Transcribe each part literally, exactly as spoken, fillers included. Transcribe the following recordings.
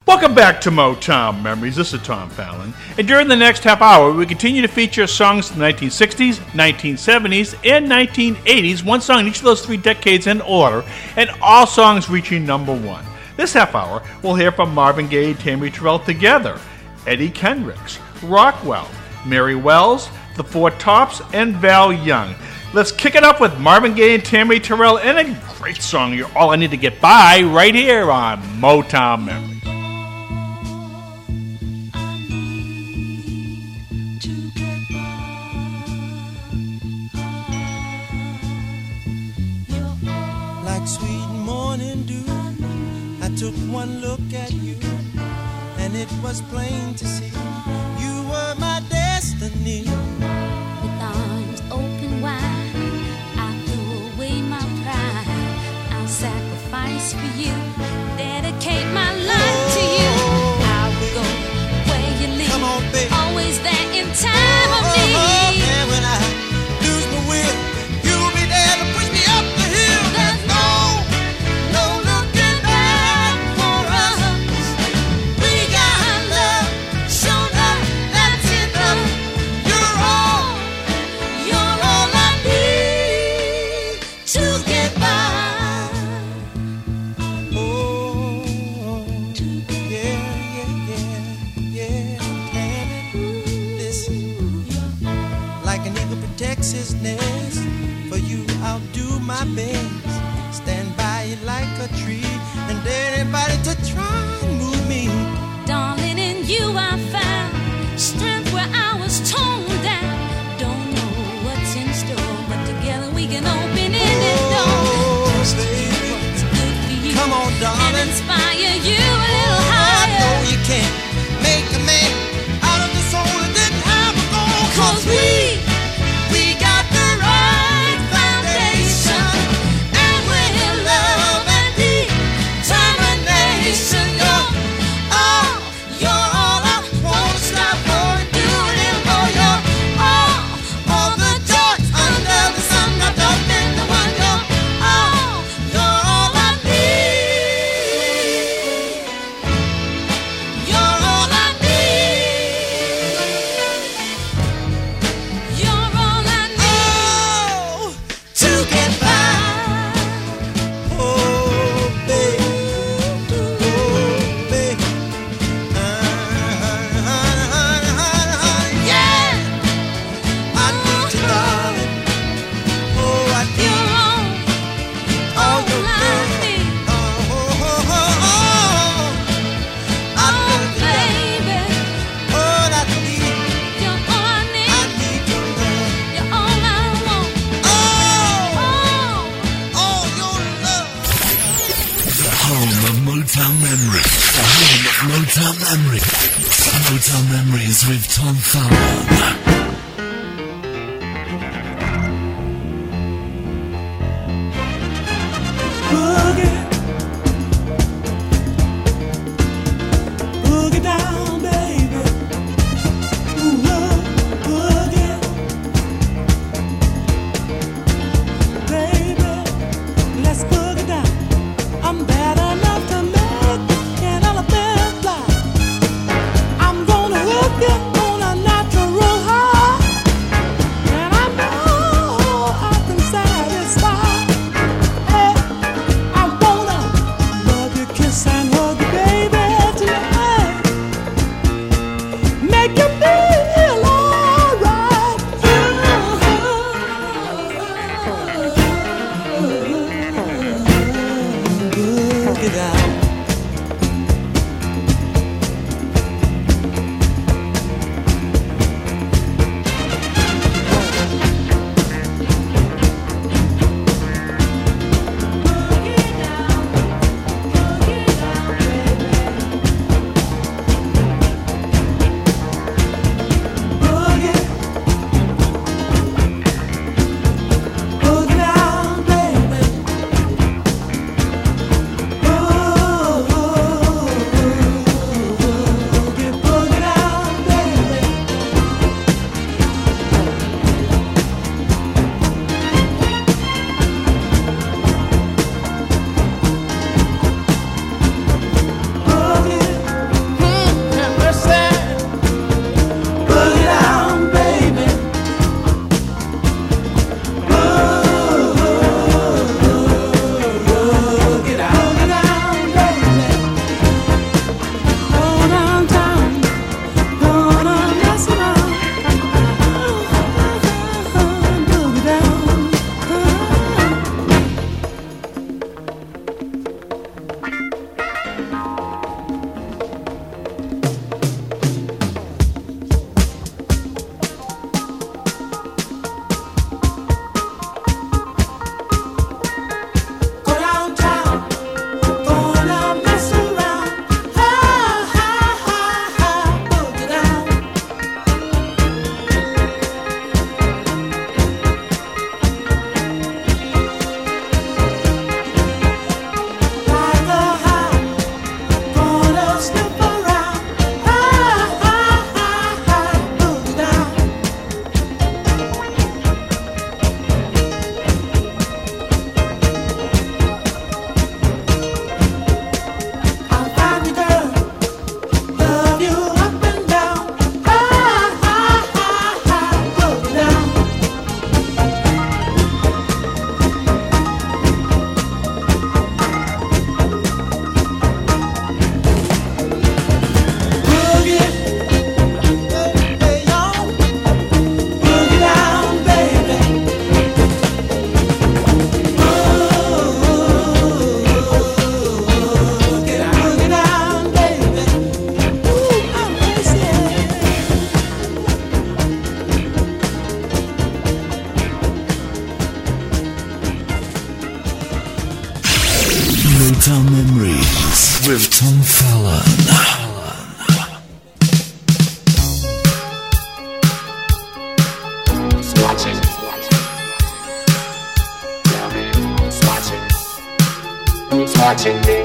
Welcome back to Motown Memories. This is Tom Fallon. And during the next half hour, we continue to feature songs from the nineteen sixties, nineteen seventies, and nineteen eighties, one song in each of those three decades in order, and all songs reaching number one. This half hour, we'll hear from Marvin Gaye and Tammy Terrell together, Eddie Kendricks, Rockwell, Mary Wells, The Four Tops, and Val Young. Let's kick it up with Marvin Gaye and Tammy Terrell and a great song, You're All I Need to Get By, right here on Motown Memories. Sweet morning dew, I took one look at you, and it was plain to see you were my destiny. With arms open wide, I threw away my pride. I'll sacrifice for you, dedicate my life to you. I will go where you lead, come on, baby. Always there in time of need. Oh, yeah, when I lose my will, you'll be there to push me up the hill. There's no his nest. For you I'll do my best, stand by you like a tree, and anybody to try and move me. Darling, in you I found strength where I was torn down. Don't know what's in store, but together we can open any door. Oh, baby, what's good for you, come on, darling, and inspire you a little higher. Oh, I know you can't make a man out of the soul that didn't have a goal. Cause we Motown Memories. Motown Memories with Tom Fallon. I'm gonna hook you on a natural high. watching me.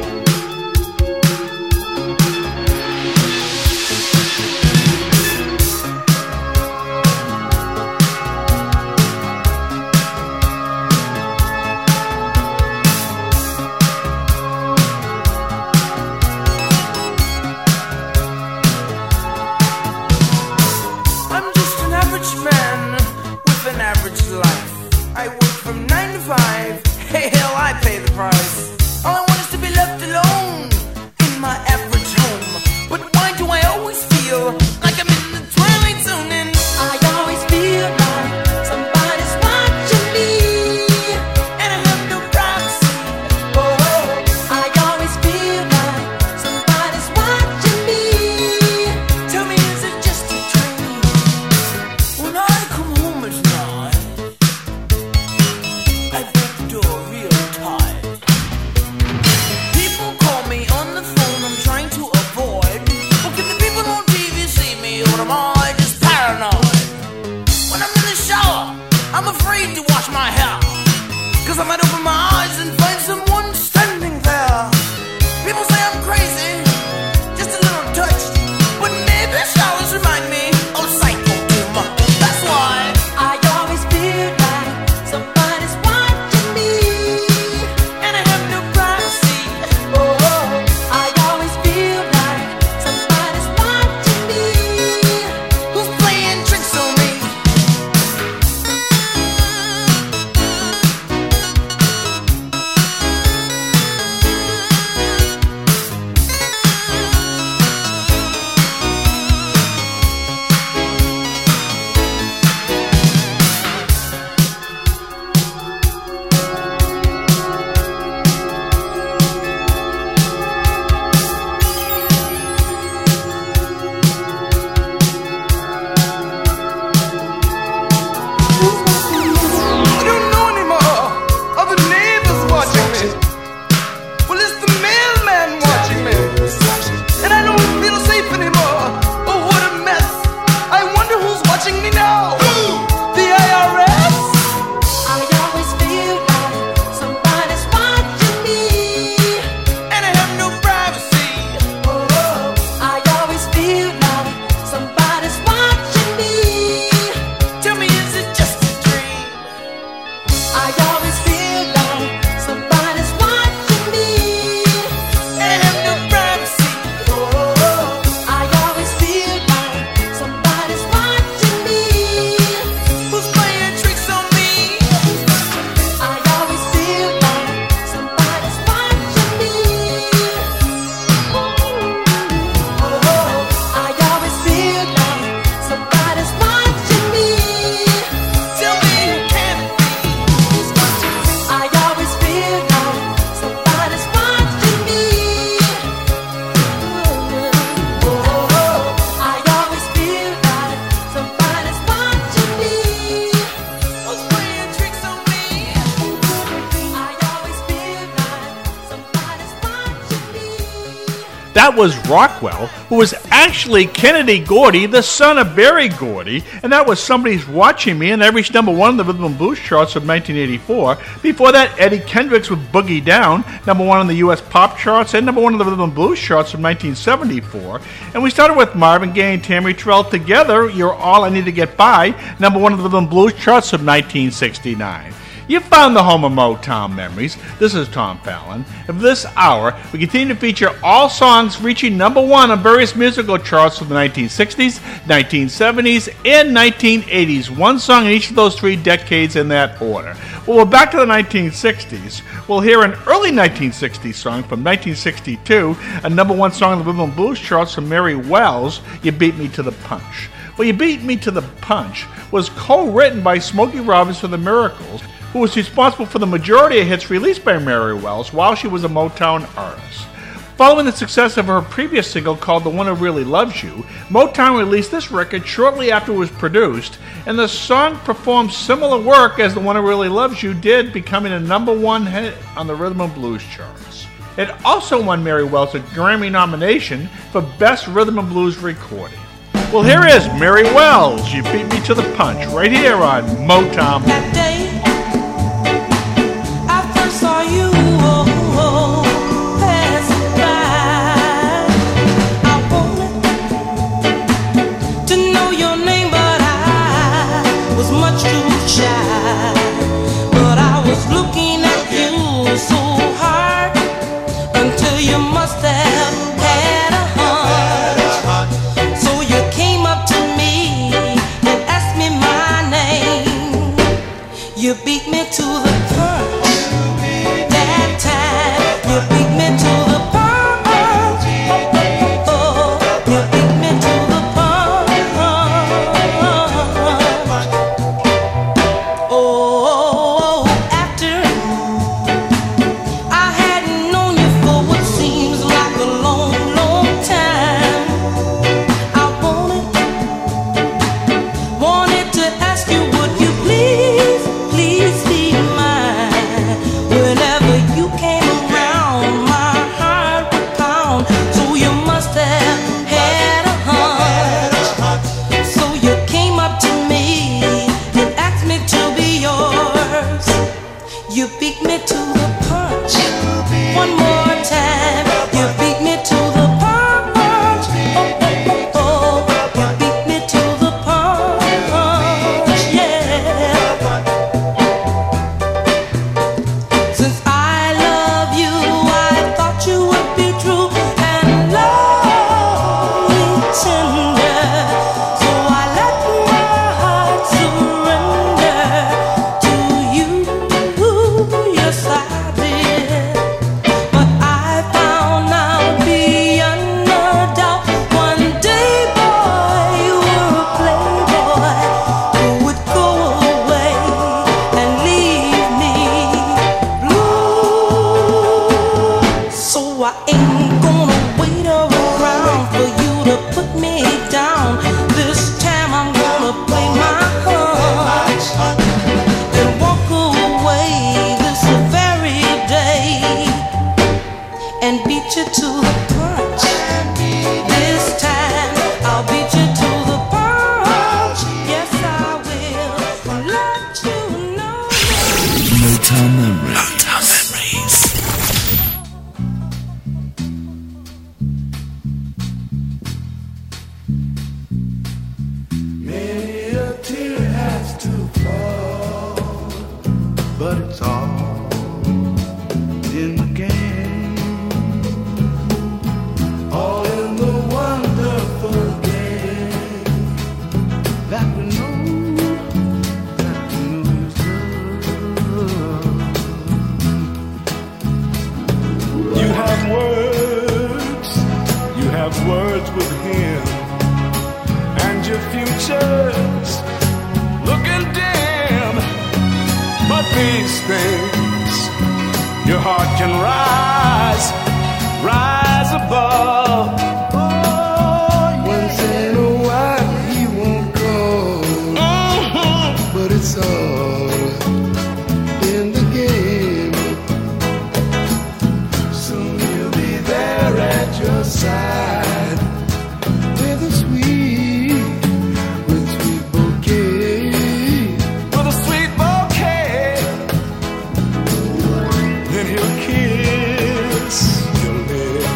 That was Rockwell, who was actually Kennedy Gordy, the son of Berry Gordy, and that was Somebody's Watching Me, and that reached number one in the Rhythm and Blues charts of nineteen eighty-four. Before that, Eddie Kendricks with Boogie Down, number one in the U S pop charts, and number one in the Rhythm and Blues charts of nineteen seventy-four. And we started with Marvin Gaye and Tammy Terrell together, You're All I Need to Get By, number one in the Rhythm and Blues charts of nineteen sixty-nine. You found the home of Motown memories. This is Tom Fallon. And for this hour, we continue to feature all songs reaching number one on various musical charts of the nineteen sixties, nineteen seventies, and nineteen eighties. One song in each of those three decades in that order. Well, we're back to the nineteen sixties. We'll hear an early nineteen sixties song from nineteen sixty-two, a number one song on the Rhythm and Blues charts from Mary Wells, You Beat Me to the Punch. Well, You Beat Me to the Punch was co-written by Smokey Robinson and the Miracles, who was responsible for the majority of hits released by Mary Wells while she was a Motown artist. Following the success of her previous single called The One Who Really Loves You, Motown released this record shortly after it was produced, and the song performed similar work as The One Who Really Loves You did, becoming a number one hit on the Rhythm and Blues charts. It also won Mary Wells a Grammy nomination for Best Rhythm and Blues Recording. Well, here is Mary Wells, You Beat Me to the Punch, right here on Motown. That day I first saw you, oh, oh. have words with him, and your future's looking dim. But these things, your heart can rise, rise above. Oh, once in a while he won't call, mm-hmm. but it's all in the game. Soon he'll be there at your side with a sweet, with sweet bouquet, with a sweet bouquet. Then he'll kiss your lips.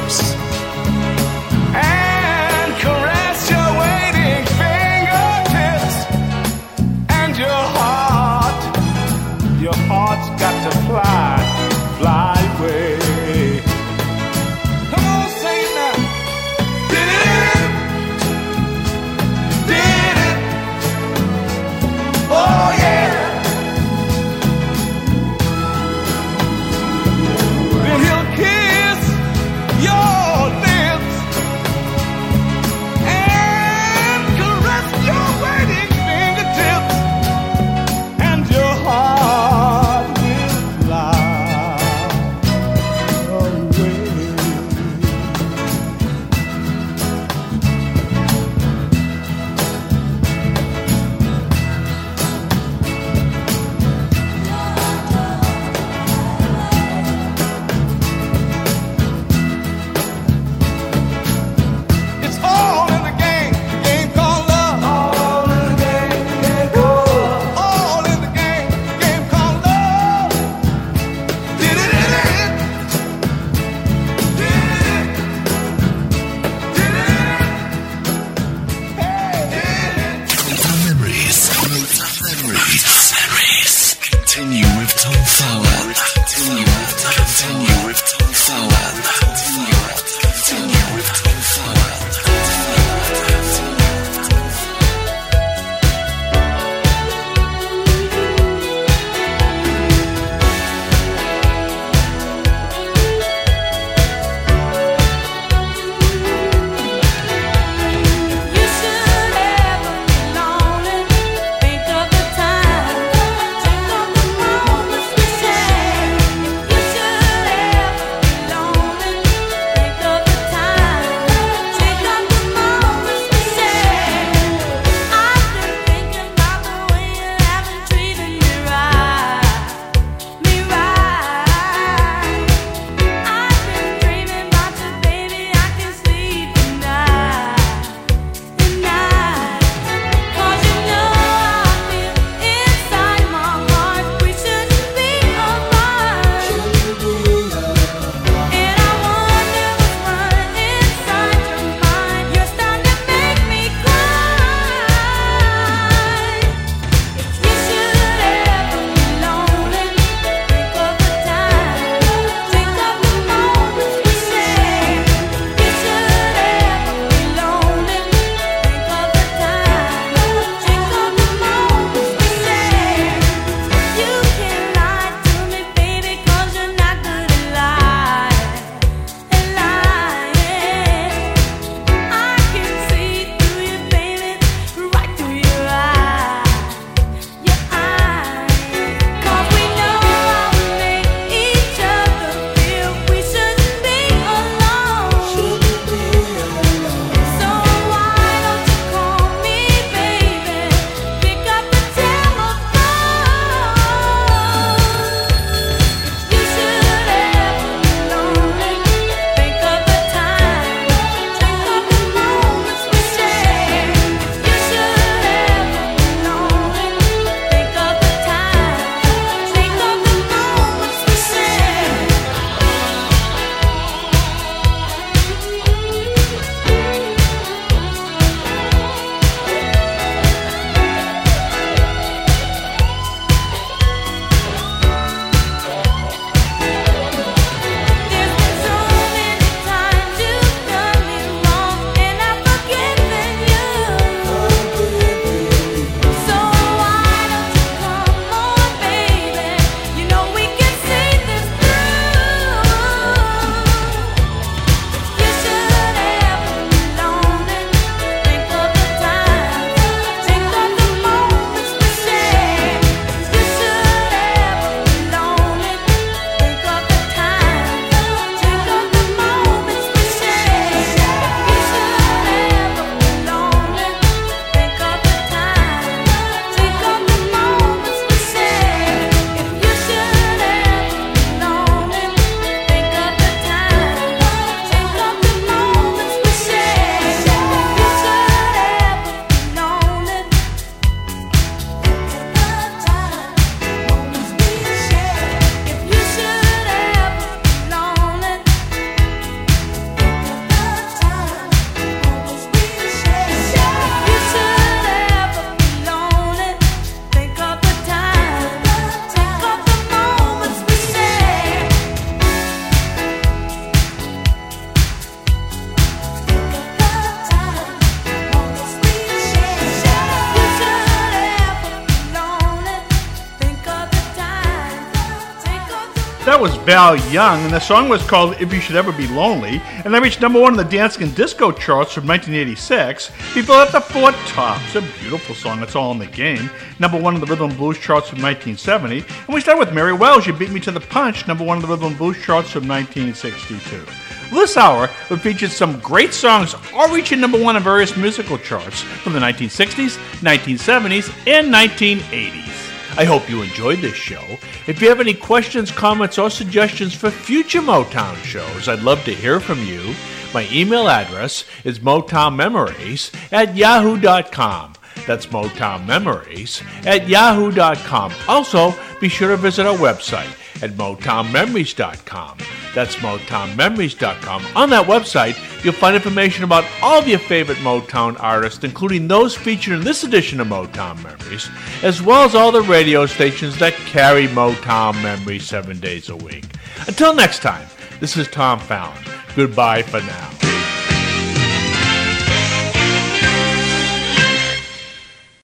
that was Val Young, and the song was called If You Should Ever Be Lonely, and that reached number one in the dance and disco charts from nineteen eighty-six. Before that, the Four Tops, a beautiful song, It's All in the Game, number one in the rhythm and blues charts from nineteen seventy. And we start with Mary Wells, You Beat Me to the Punch, number one in the rhythm and blues charts from nineteen sixty-two. This hour, we featured some great songs, all reaching number one in various musical charts from the nineteen sixties, nineteen seventies, and nineteen eighties. I hope you enjoyed this show. If you have any questions, comments, or suggestions for future Motown shows, I'd love to hear from you. My email address is motownmemories at yahoo dot com. That's motownmemories at yahoo dot com. Also, be sure to visit our website at motown memories dot com. That's motown memories dot com. On that website, you'll find information about all of your favorite Motown artists, including those featured in this edition of Motown Memories, as well as all the radio stations that carry Motown Memories seven days a week. Until next time, this is Tom Fallon. Goodbye for now.